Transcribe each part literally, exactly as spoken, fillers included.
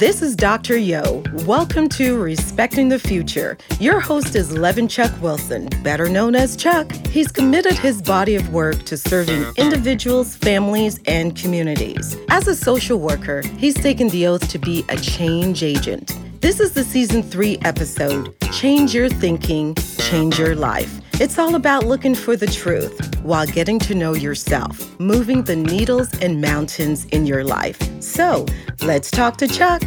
This is Doctor Yo. Welcome to Respecting the Future. Your host is Levinchuck Wilson, better known as Chuck. He's committed his body of work to serving individuals, families, and communities. As a social worker, he's taken the oath to be a change agent. This is the season three episode, Change Your Thinking, Change Your Life. It's all about looking for the truth while getting to know yourself, moving the needles and mountains in your life. So, let's talk to Chuck.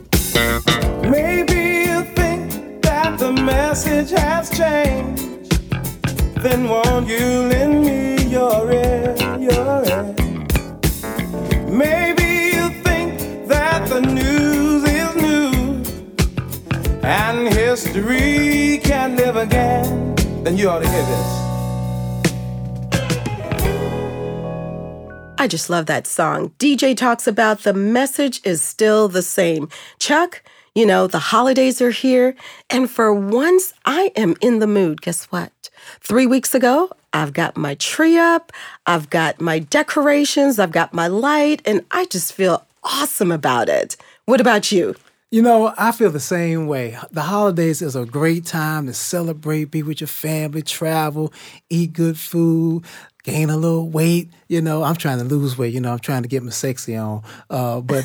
Maybe you think that the message has changed. Then won't you lend me your ear, your ear? Maybe you think that the news is new and history can live again. Then you ought to hear this. I just love that song. D J talks about the message is still the same. Chuck, you know, the holidays are here, and for once, I am in the mood. Guess what? Three weeks ago, I've got my tree up, I've got my decorations, I've got my light, and I just feel awesome about it. What about you? You know, I feel the same way. The holidays is a great time to celebrate, be with your family, travel, eat good food, gain a little weight. You know, I'm trying to lose weight. You know, I'm trying to get my sexy on. Uh, but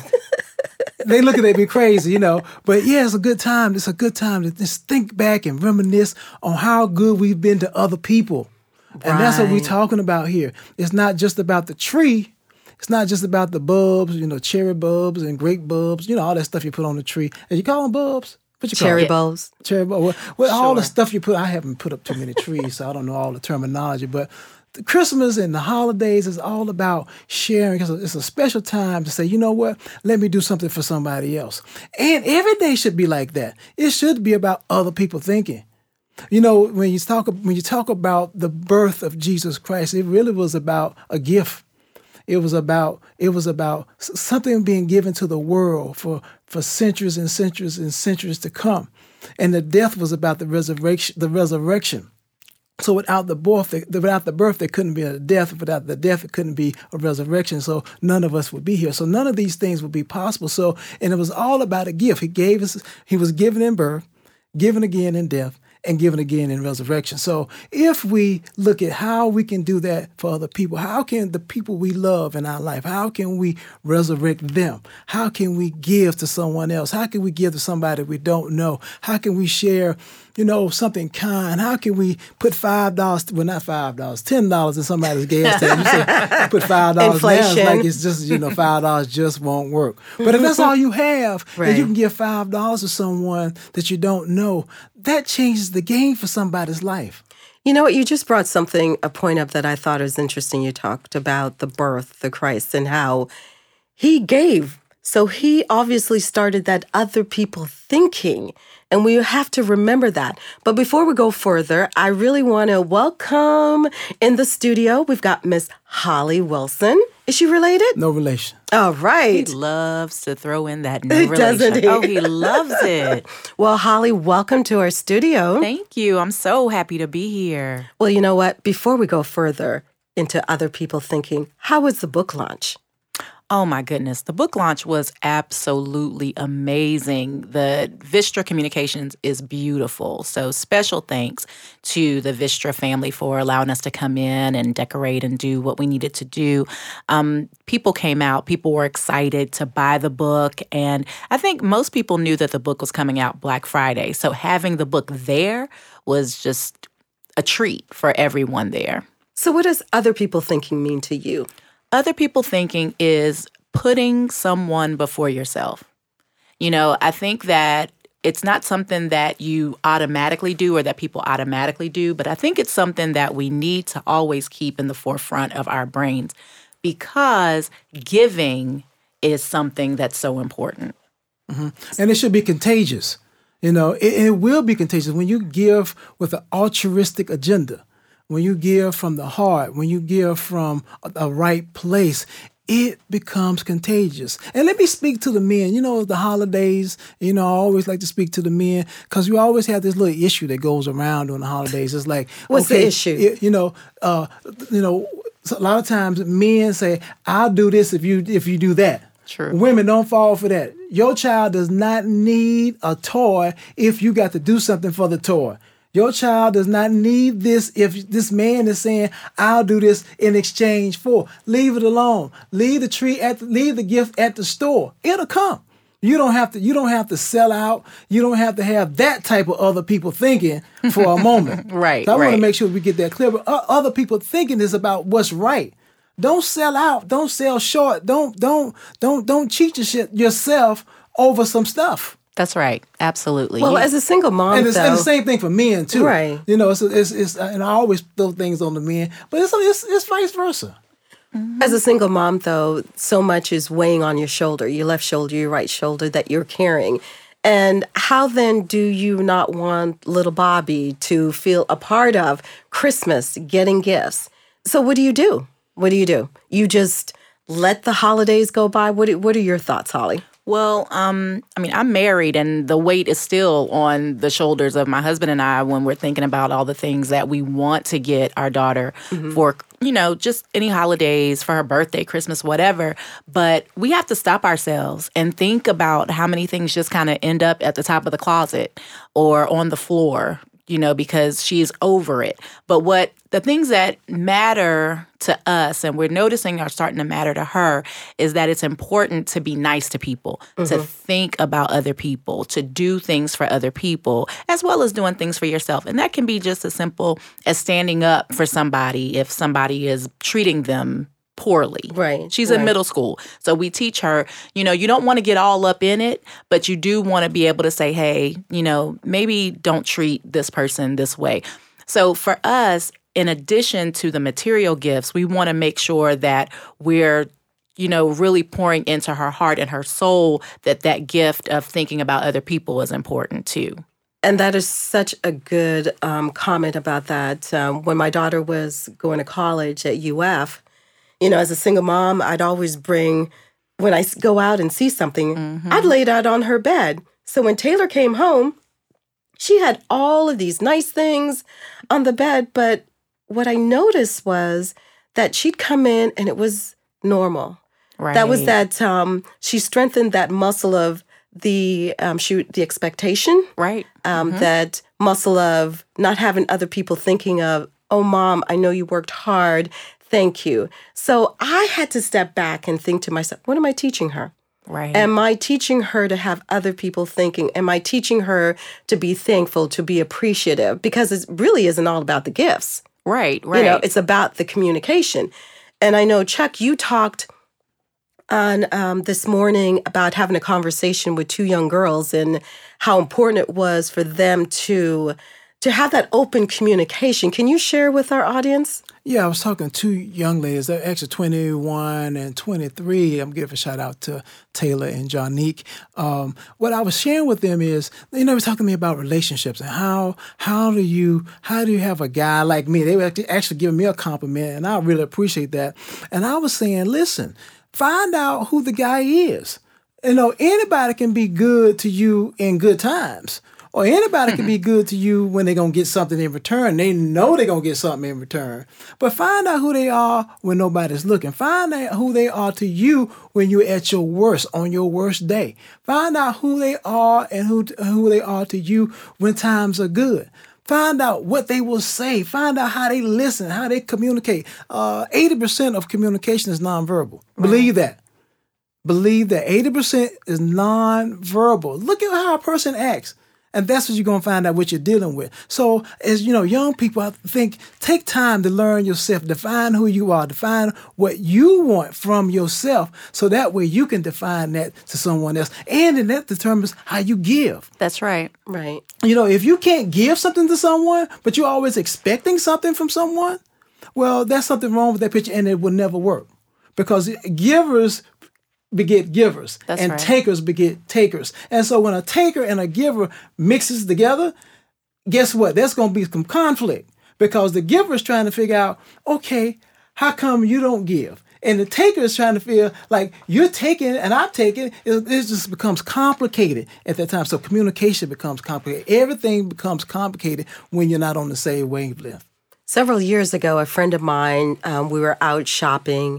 they looking at me crazy, you know. But yeah, it's a good time. It's a good time to just think back and reminisce on how good we've been to other people. Right. And that's what we're talking about here. It's not just about the tree. It's not just about the bulbs, you know, cherry bulbs and grape bulbs, you know, all that stuff you put on the tree. And you call them bulbs? What you call cherry them? bulbs. Cherry bulbs. Well, well sure. All the stuff you put, I haven't put up too many trees, so I don't know all the terminology. But the Christmas and the holidays is all about sharing. It's a, it's a special time to say, you know what, let me do something for somebody else. And every day should be like that. It should be about other people thinking. You know, when you talk when you talk about the birth of Jesus Christ, it really was about a gift. It was about it was about something being given to the world for, for centuries and centuries and centuries to come. And the death was about the resurrection, the resurrection. So without the birth, without the birth, there couldn't be a death. Without the death, it couldn't be a resurrection. So none of us would be here. So none of these things would be possible. So, and it was all about a gift. He gave us, he was given in birth, given again in death, and given again in resurrection. So if we look at how we can do that for other people, how can the people we love in our life, how can we resurrect them? How can we give to someone else? How can we give to somebody we don't know? How can we share, you know, something kind? How can we put five dollars, well, not five dollars, ten dollars in somebody's gas tank? You say, put five dollars now, it's like it's just, you know, five dollars just won't work. But if that's all you have, right, and you can give five dollars to someone that you don't know, that changes the game for somebody's life. You know what? You just brought something, a point up that I thought was interesting. You talked about the birth, the Christ, and how he gave. So he obviously started that other people thinking. And we have to remember that. But before we go further, I really want to welcome in the studio, we've got Miss Holly Wilson. Is she related? No relation. All right. He loves to throw in that no relation. Doesn't he? Oh, he loves it. Well, Holly, welcome to our studio. Thank you. I'm so happy to be here. Well, you know what? Before we go further into other people thinking, how was the book launch? Oh, my goodness. The book launch was absolutely amazing. The Vistra Communications is beautiful. So special thanks to the Vistra family for allowing us to come in and decorate and do what we needed to do. Um, people came out. People were excited to buy the book. And I think most people knew that the book was coming out Black Friday. So having the book there was just a treat for everyone there. So what does other people thinking mean to you? Other people thinking is putting someone before yourself. You know, I think that it's not something that you automatically do or that people automatically do, but I think it's something that we need to always keep in the forefront of our brains because giving is something that's so important. Mm-hmm. And it should be contagious. You know, it, it will be contagious when you give with an altruistic agenda. When you give from the heart, when you give from a, a right place, it becomes contagious. And let me speak to the men. You know, the holidays, you know, I always like to speak to the men because we always have this little issue that goes around during the holidays. It's like, what's okay, the issue? It, you know, uh, you know, so a lot of times men say, "I'll do this if you if you do that." True. Women, don't fall for that. Your child does not need a toy if you got to do something for the toy. Your child does not need this if this man is saying, I'll do this in exchange for. Leave it alone. Leave the tree at the, leave the gift at the store. It'll come. You don't have to you don't have to sell out. You don't have to have that type of other people thinking for a moment. Right. So I right. want to make sure we get that clear. But other people thinking is about what's right. Don't sell out. Don't sell short. Don't don't don't don't cheat your shit yourself over some stuff. That's right. Absolutely. Well, yeah. as a single mom, And, it's, though, and the same thing for men too, Right. You know, it's it's, it's and I always throw things on the men, but it's it's, it's vice versa. As a single mom, though, so much is weighing on your shoulder, your left shoulder, your right shoulder that you're carrying. And how then do you not want little Bobby to feel a part of Christmas, getting gifts? So what do you do? What do you do? You just let the holidays go by? What What are your thoughts, Holly? Well, um, I mean, I'm married, and the weight is still on the shoulders of my husband and I when we're thinking about all the things that we want to get our daughter mm-hmm. for, you know, just any holidays, for her birthday, Christmas, whatever. But we have to stop ourselves and think about how many things just kind of end up at the top of the closet or on the floor, you know, because she's over it. But what the things that matter to us and we're noticing are starting to matter to her is that it's important to be nice to people, mm-hmm. to think about other people, to do things for other people, as well as doing things for yourself. And that can be just as simple as standing up for somebody if somebody is treating them poorly. Right. She's right. in middle school. So we teach her, you know, you don't want to get all up in it, but you do want to be able to say, hey, you know, maybe don't treat this person this way. So for us, in addition to the material gifts, we want to make sure that we're, you know, really pouring into her heart and her soul that that gift of thinking about other people is important too. And that is such a good um, comment about that. Um, when my daughter was going to college at U F, you know, as a single mom, I'd always bring, when I go out and see something, mm-hmm. I'd lay it out on her bed. So when Taylor came home, she had all of these nice things on the bed. But what I noticed was that she'd come in and it was normal. Right. That was that um, she strengthened that muscle of the um, she, the expectation. Right. Um, mm-hmm. That muscle of not having other people thinking of, oh, Mom, I know you worked hard. Thank you. So I had to step back and think to myself, what am I teaching her? Right. Am I teaching her to have other people thinking? Am I teaching her to be thankful, to be appreciative? Because it really isn't all about the gifts. Right, right. You know, it's about the communication. And I know, Chuck, you talked on um, this morning about having a conversation with two young girls and how important it was for them to to have that open communication. Can you share with our audience? Yeah, I was talking to two young ladies. They're actually twenty-one and twenty-three. I'm giving a shout out to Taylor and Jonique. Um, what I was sharing with them is, you know, they were talking to me about relationships and how how do you how do you have a guy like me? They were actually giving me a compliment, and I really appreciate that. And I was saying, listen, find out who the guy is. You know, anybody can be good to you in good times. Or anybody can be good to you when they're going to get something in return. They know they're going to get something in return. But find out who they are when nobody's looking. Find out who they are to you when you're at your worst, on your worst day. Find out who they are and who, who they are to you when times are good. Find out what they will say. Find out how they listen, how they communicate. Uh, eighty percent of communication is nonverbal. Right. Believe that. Believe that eighty percent is nonverbal. Look at how a person acts. And that's what you're going to find out what you're dealing with. So as, you know, young people, I think, take time to learn yourself, define who you are, define what you want from yourself. So that way you can define that to someone else. And then that determines how you give. That's right. Right. You know, if you can't give something to someone, but you're always expecting something from someone, well, there's something wrong with that picture and it will never work. Because givers beget givers. That's and right. takers beget takers. And so when a taker and a giver mixes together, guess what? There's going to be some conflict because the giver is trying to figure out, okay, how come you don't give? And the taker is trying to feel like you're taking and I'm taking. It, it just becomes complicated at that time. So communication becomes complicated. Everything becomes complicated when you're not on the same wavelength. Several years ago, a friend of mine, um, we were out shopping,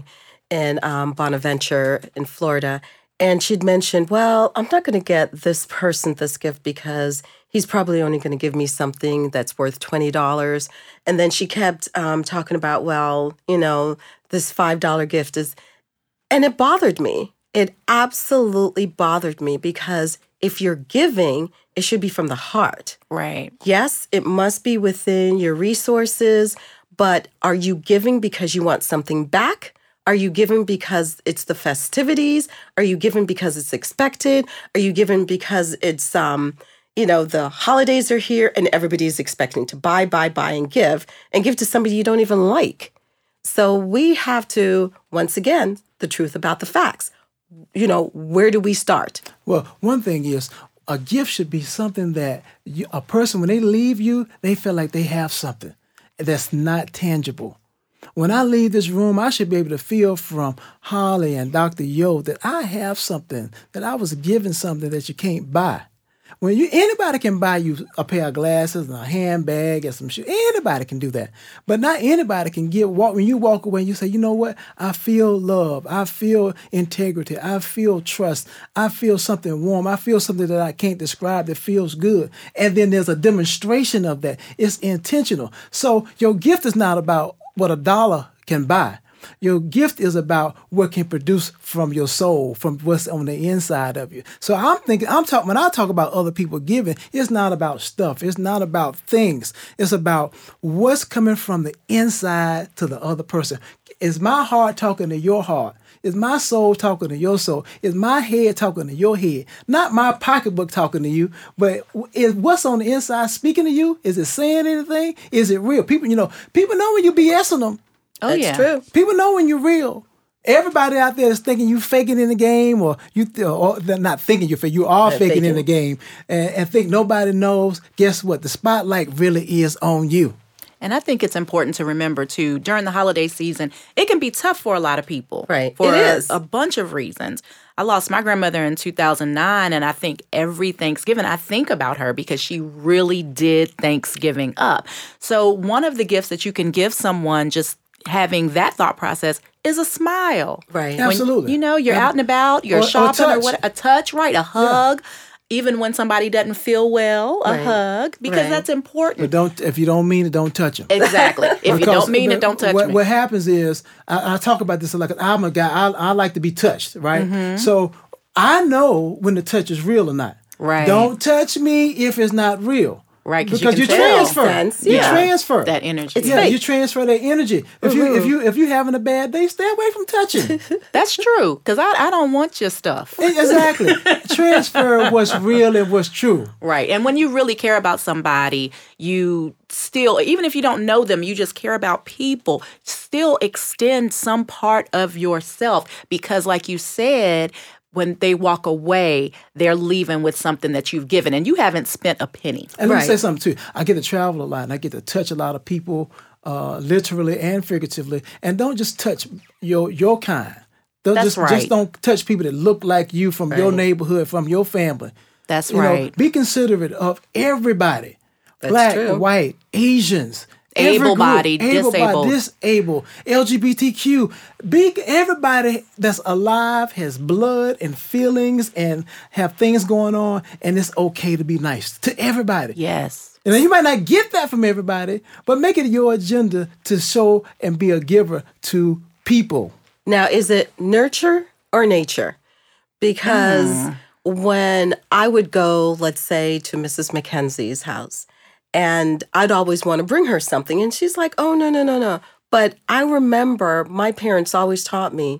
in um, Bonaventure in Florida. And she'd mentioned, well, I'm not going to get this person this gift because he's probably only going to give me something that's worth twenty dollars. And then she kept um, talking about, well, you know, this five dollar gift is, and it bothered me. It absolutely bothered me because if you're giving, it should be from the heart. Right. Yes, it must be within your resources, but are you giving because you want something back? Are you giving because it's the festivities? Are you giving because it's expected? Are you giving because it's, um, you know, the holidays are here and everybody's expecting to buy, buy, buy, and give, and give to somebody you don't even like? So we have to, once again, the truth about the facts. You know, where do we start? Well, one thing is, a gift should be something that you, a person, when they leave you, they feel like they have something that's not tangible. When I leave this room, I should be able to feel from Holly and Doctor Yo that I have something, that I was given something that you can't buy. When you anybody can buy you a pair of glasses and a handbag and some shoes. Anybody can do that. But not anybody can get walk when you walk away and you say, you know what? I feel love. I feel integrity. I feel trust. I feel something warm. I feel something that I can't describe that feels good. And then there's a demonstration of that. It's intentional. So your gift is not about what a dollar can buy. Your gift is about what can produce from your soul, from what's on the inside of you. So I'm thinking, I'm talking, when I talk about other people giving, it's not about stuff. It's not about things. It's about what's coming from the inside to the other person. Is my heart talking to your heart? Is my soul talking to your soul? Is my head talking to your head? Not my pocketbook talking to you, but is what's on the inside speaking to you? Is it saying anything? Is it real? People, you know, people know when you BSing them. Oh, That's yeah. true. People know when you're real. Everybody out there is thinking you faking in the game, or you, or they're not thinking you fake. You are They're faking, faking in the game, and, and think nobody knows. Guess what? The spotlight really is on you. And I think it's important to remember, too, during the holiday season, it can be tough for a lot of people. Right. For It a, is. a bunch of reasons. I lost my grandmother in two thousand nine, and I think every Thanksgiving I think about her because she really did Thanksgiving up. So one of the gifts that you can give someone, just having that thought process, is a smile. Right. When, Absolutely. you know, you're Yeah. out and about, you're Or- or shopping or, touch. what, a touch, right? A hug. Even when somebody doesn't feel well, a Right. hug, because Right. that's important. But don't if you don't mean it, don't touch them. Exactly. If you Because don't mean it, don't touch what, me. What happens is, I, I talk about this a lot. 'Cause I'm a guy. I, I like to be touched, right? Mm-hmm. So I know when the touch is real or not. Right. Don't touch me if it's not real. Right, 'cause Because you you, can tell. transfer. Sense, You yeah. transfer That energy. It's yeah, fake. you transfer that energy. If you if you if you having a bad day, stay away from touching. That's true, because I, I don't want your stuff. Exactly. Transfer what's real and what's true. Right. And when you really care about somebody, you still, even if you don't know them, you just care about people, still extend some part of yourself. Because like you said, when they walk away, they're leaving with something that you've given and you haven't spent a penny. And let me Right. say something too. I get to travel a lot and I get to touch a lot of people, uh, literally and figuratively. And don't just touch your your kind. Don't That's just, right. just don't touch people that look like you from your neighborhood, from your family. That's You know, right. be considerate of everybody. That's Black, true. white, Asians. every group, Able-bodied, able-bodied, disabled. disabled, L G B T Q. Be everybody that's alive has blood and feelings and have things going on, and it's okay to be nice to everybody. Yes. And you might not get that from everybody, but make it your agenda to show and be a giver to people. Now, is it nurture or nature? Because Mm. when I would go, let's say, to Missus McKenzie's house, and I'd always want to bring her something, and she's like, oh, no, no, no, no. But I remember my parents always taught me,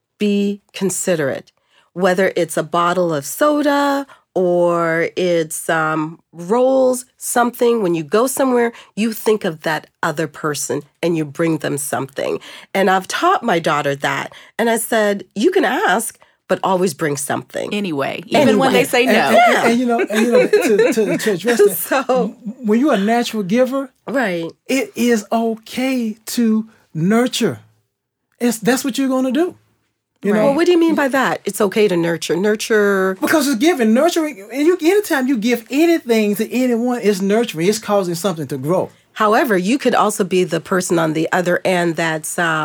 be considerate, whether it's a bottle of soda or it's um, rolls, something. When you go somewhere, you think of that other person and you bring them something. And I've taught my daughter that. And I said, you can ask, but always bring something. Anyway, even when they say no. And, and- and, you know, and, you know, to, to, to address that, So- when you're a natural giver, Right. it is okay to nurture. It's that's what you're going to do. You know, Well, what do you mean by that? It's okay to nurture. Nurture. because it's giving, nurturing, and you anytime you give anything to anyone, it's nurturing. It's causing something to grow. However, you could also be the person on the other end that's um,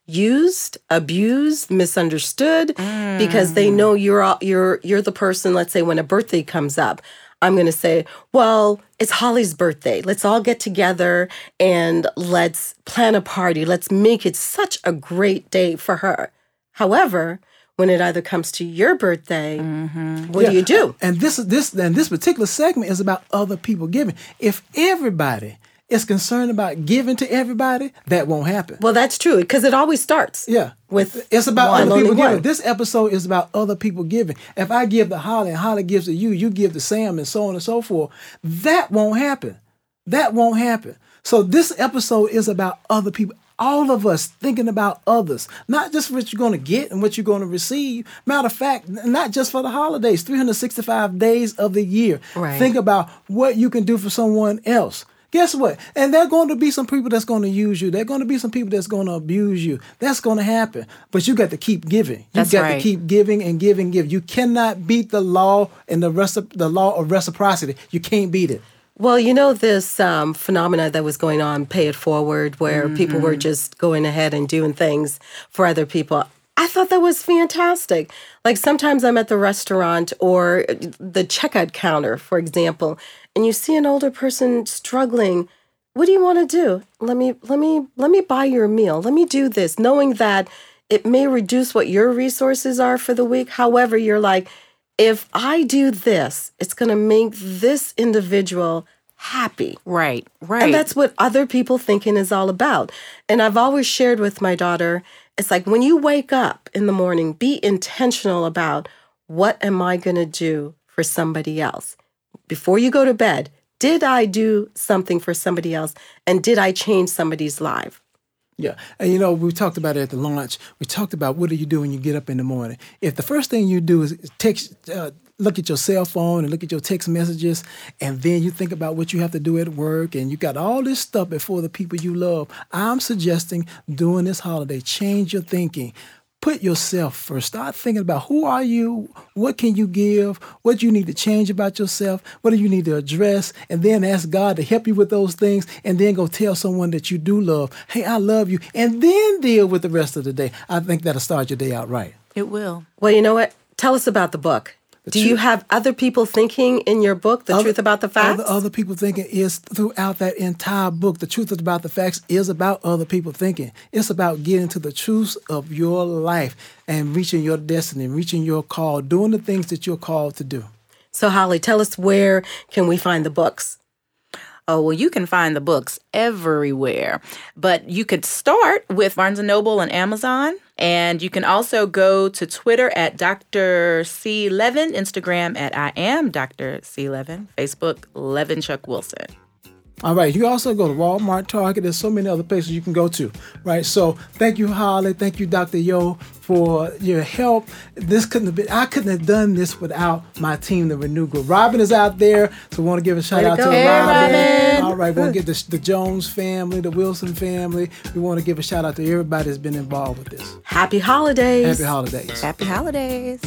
used, abused, misunderstood, Mm. because they know you're all- you're you're the person. Let's say when a birthday comes up, I'm going to say, well, it's Holly's birthday. Let's all get together and let's plan a party. Let's make it such a great day for her. However, when it either comes to your birthday, Mm-hmm. what Yeah. do you do? And this is this and this particular segment is about other people giving. If everybody is concerned about giving to everybody, that won't happen. Well, that's true, because it always starts. Yeah. With It's about one, other only people one. giving. This episode is about other people giving. If I give to Holly and Holly gives to you, you give to Sam and so on and so forth, that won't happen. That won't happen. So this episode is about other people. All of us thinking about others, not just what you're going to get and what you're going to receive. Matter of fact, not just for the holidays, three hundred sixty-five days of the year. Right. Think about what you can do for someone else. Guess what? And there are going to be some people that's going to use you. There are going to be some people that's going to abuse you. That's going to happen. But you got to keep giving. You That's got right. to keep giving and giving, give. You cannot beat the law and the rest of the law of reciprocity. You can't beat it. Well, you know, this um, phenomena that was going on, Pay It Forward, where Mm-hmm. people were just going ahead and doing things for other people. I thought that was fantastic. Like sometimes I'm at the restaurant or the checkout counter, for example, and you see an older person struggling. What do you want to do? Let me let me let me buy your meal. Let me do this, knowing that it may reduce what your resources are for the week. However, you're like, if I do this, it's going to make this individual happy. Right, right. And that's what other people thinking is all about. And I've always shared with my daughter, it's like when you wake up in the morning, be intentional about what am I going to do for somebody else? Before you go to bed, did I do something for somebody else? And did I change somebody's life? Yeah. And you know, we talked about it at the launch. We talked about what do you do when you get up in the morning. If the first thing you do is text, uh, look at your cell phone and look at your text messages, and then you think about what you have to do at work, and you got all this stuff before the people you love, I'm suggesting during this holiday, change your thinking. Put yourself first. Start thinking about who are you, what can you give, what you need to change about yourself, what do you need to address, and then ask God to help you with those things, and then go tell someone that you do love, hey, I love you, and then deal with the rest of the day. I think that'll start your day out right. It will. Well, you know what? Tell us about the book. Do you have other people thinking in your book, The Other- Truth About the Facts? Other, other people thinking is throughout that entire book. The Truth About the Facts is about other people thinking. It's about getting to the truth of your life and reaching your destiny, reaching your call, doing the things that you're called to do. So, Holly, tell us, where can we find the books? Oh, well, you can find the books everywhere. But you could start with Barnes and Noble and Amazon. And you can also go to Twitter at Doctor C Levin, Instagram at I am Doctor C Levin, Facebook, Levin Chuck Wilson. All right. You also go to Walmart, Target. There's so many other places you can go to, right? So thank you, Holly. Thank you, Doctor Yo, for your help. This couldn't have been, I couldn't have done this without my team, the Renew Group. Robin is out there, so we want to give a shout Way to out go. to Hey, Robin. Robin. All right. We want to give the, the Jones family, the Wilson family. We want to give a shout out to everybody that's been involved with this. Happy holidays. Happy holidays. Happy holidays.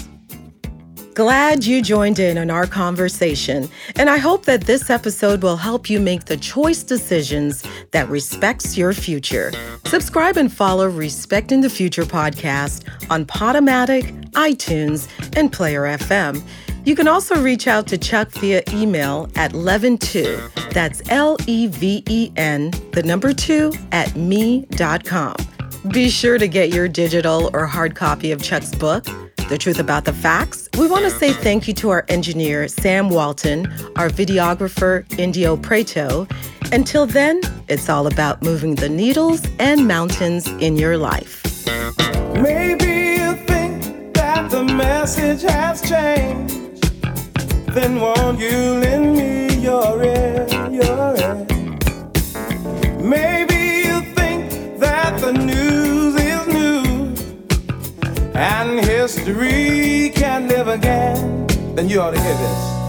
Glad you joined in on our conversation, and I hope that this episode will help you make the choice decisions that respects your future. Subscribe and follow Respecting the Future podcast on Podomatic, iTunes, and Player F M. You can also reach out to Chuck via email at Levin two, that's L E V E N, the number two, at me dot com. Be sure to get your digital or hard copy of Chuck's book, The Truth About the Facts. We want to say thank you to our engineer, Sam Walton, our videographer, Indio Preto. Until then, it's all about moving the needles and mountains in your life. Maybe you think that the message has changed. Then won't you lend me your ear, your ear? Maybe you think that the news is new and history can live again. Then you ought to hear this.